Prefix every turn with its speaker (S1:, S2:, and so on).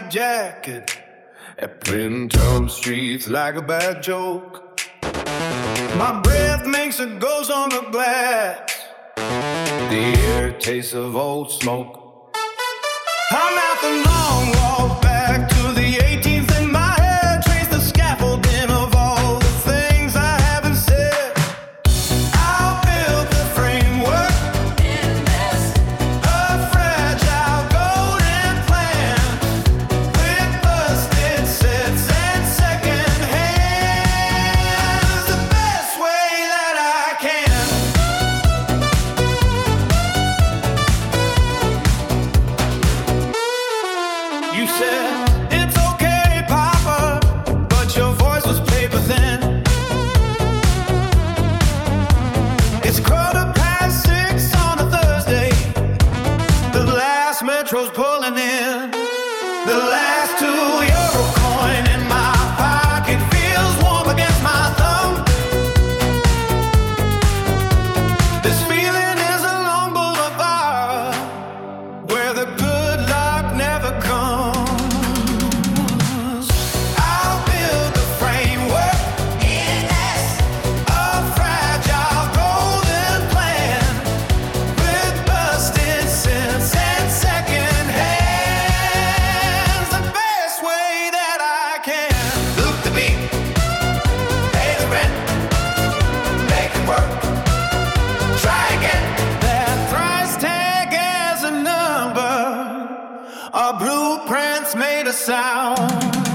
S1: jacket at Printemps streets like a bad joke. My breath makes a ghost on the glass. The air tastes of old smoke. I'm at the long walk back to the 18th in my head. Trace the scaffolding of all the things I haven't said. I'll build the framework in this, a fragile golden plan with busted sets and second hands. The best way that I can. You said, it's okay, Papa, but your voice was paper thin. It's 6:15 on a Thursday. The last metro's pulling in. The last €2 coin in my pocket feels warm against my thumb. This feeling is a long boulevard where the good luck never comes. I'll build the framework in this, a fragile golden plan with busted cents and second hands. The best way that I can. Loop the beat, pay the rent, make it work. Try again. That price tag as a number. Our blueprints made a sound.